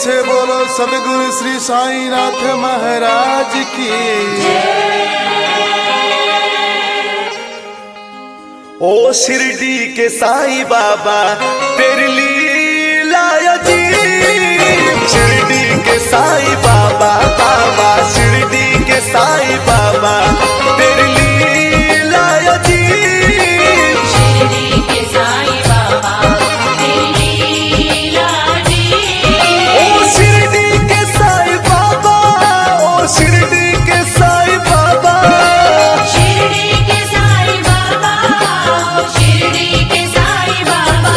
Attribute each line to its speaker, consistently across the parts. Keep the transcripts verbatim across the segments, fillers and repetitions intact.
Speaker 1: से बोलो सदगुरु श्री साईनाथ महाराज की।
Speaker 2: ओ शिरडी के साईं बाबा तेरी लीला अजीब। शिरडी के साईं बाबा बाबा शिरडी के साईं बाबा तेरी लीला अजीब।
Speaker 3: शिरडी के साईं बाबा तेरी लीला अजीब।
Speaker 2: ओ शिरडी के साईं बाबा ओ शिरडी के साईं बाबा
Speaker 3: शिरडी के साईं बाबा शिरडी के साईं बाबा।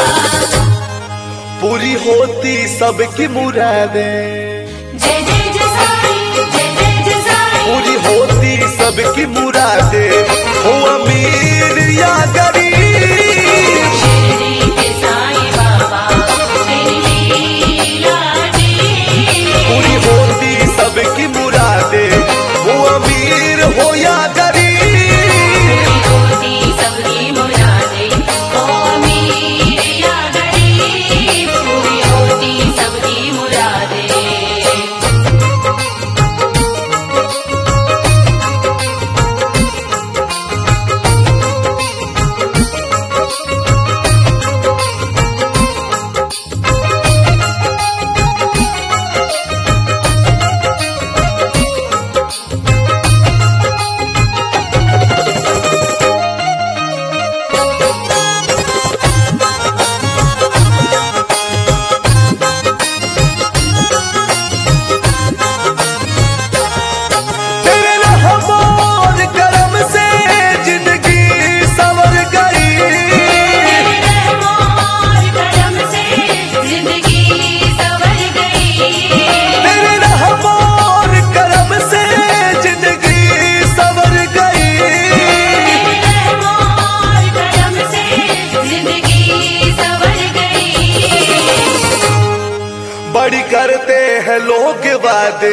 Speaker 2: पूरी होती सबकी मुरादें।
Speaker 3: जय जय जय साईं जय जय जय साईं।
Speaker 2: पूरी होती सबकी मुरादें हो अमीर या गरीब।
Speaker 3: शिरडी के साईं बाबा तेरी लीला अजीब।
Speaker 2: पूरी होती सबकी मुरादें हो अमीर हो या गरीब।
Speaker 3: होती सबकी मुरादें हो अमीर या गरीब। पूरी होती सबकी मुरादें।
Speaker 2: तेरे रहम और करम से जिंदगी संवर गई।
Speaker 3: तेरे रहम और करम से जिंदगी संवर गई।
Speaker 2: तेरे रहम और करम से जिंदगी संवर गई।
Speaker 3: तेरे रहम और करम से जिंदगी संवर गई।
Speaker 2: बड़ी करते हैं लोग वादे।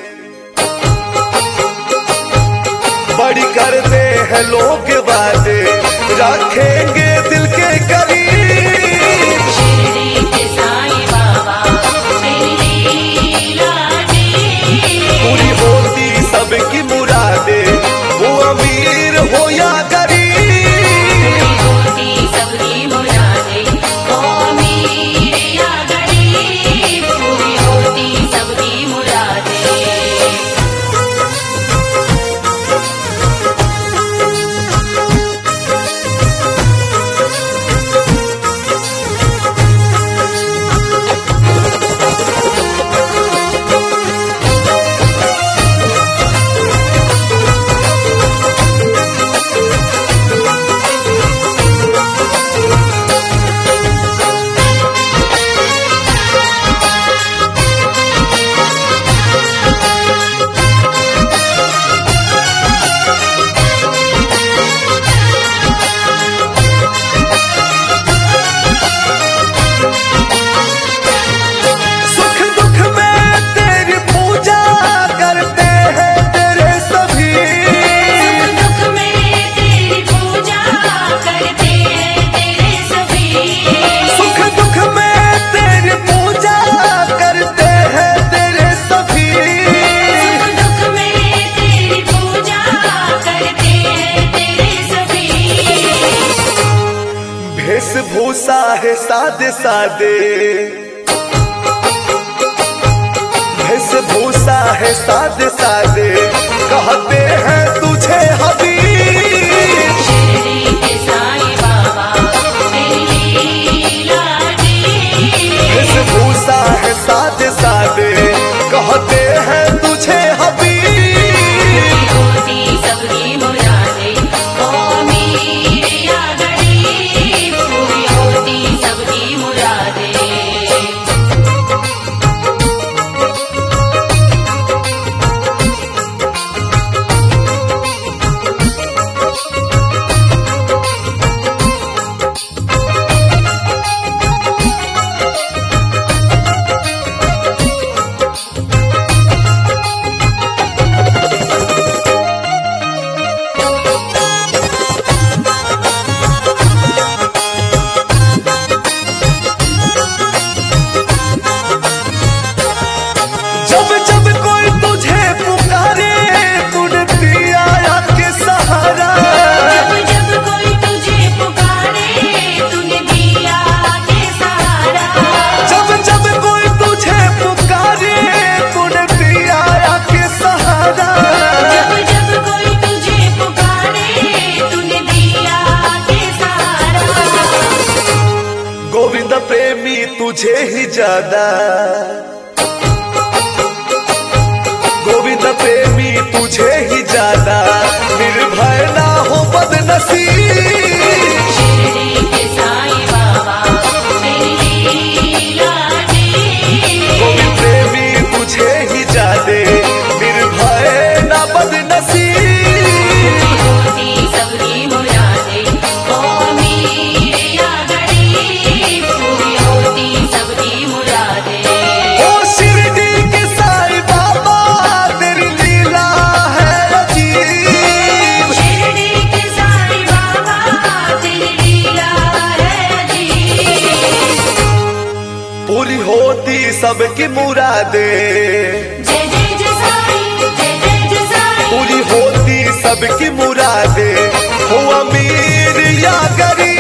Speaker 2: बड़ी करते हैं लोग वादे रखेंगे दिल के करीब।
Speaker 3: शिरडी के साईं बाबा तेरी लीला अजीब।
Speaker 2: पूरी होती सबकी मुरादें वो अमीर हो या गरीब।
Speaker 3: होती सबकी मुरादें हो अमीर या गरीब। पूरी होती सबकी मुरादें।
Speaker 2: सुख दुख में तेरी पूजा करते हैं तेरे सभी।
Speaker 3: सुख दुख में तेरी पूजा करते हैं तेरे सभी।
Speaker 2: सुख दुख में तेरी पूजा करते हैं तेरे सभी।
Speaker 3: सुख दुख में तेरी पूजा करते हैं तेरे सभी।
Speaker 2: वेशभूषा है सादे सादे। वेशभूषा है सादे सादे कहते हैं तुझे हबीब।
Speaker 3: शिरडी के साईं बाबा तेरी लीला अजीब।
Speaker 2: वेशभूषा है सादे सादे कहते हैं तुझे हबीब।
Speaker 3: होती सबकी मुरादें हो अमीर या गरीब। पूरी होती सबकी मुरादें।
Speaker 2: ओ गोविंद प्रेमी तुझे ही ज्यादा, गोविंद प्रेमी तुझे ही ज्यादा, निर्भय ना हो बदनसीब।
Speaker 3: शिरडी के साईं बाबा तेरी लीला जी,
Speaker 2: गोविंद प्रेमी तुझे ही ज्यादा, निर्भय ना बदनसीब।
Speaker 3: होती सबकी मुरादें, ओ अमीर या गरीब, पूरी होती सबकी मुरादें।
Speaker 2: ओ शिरडी के साईं बाबा तेरी लीला है अजीब।
Speaker 3: शिरडी के साईं बाबा तेरी लीला है अजीब।
Speaker 2: पूरी होती सबकी मुरादें,
Speaker 3: जय जय जय साईं, जय जय जय साईं।
Speaker 2: पूरी होती सबकी मुरादें, हो अमीर या गरीब।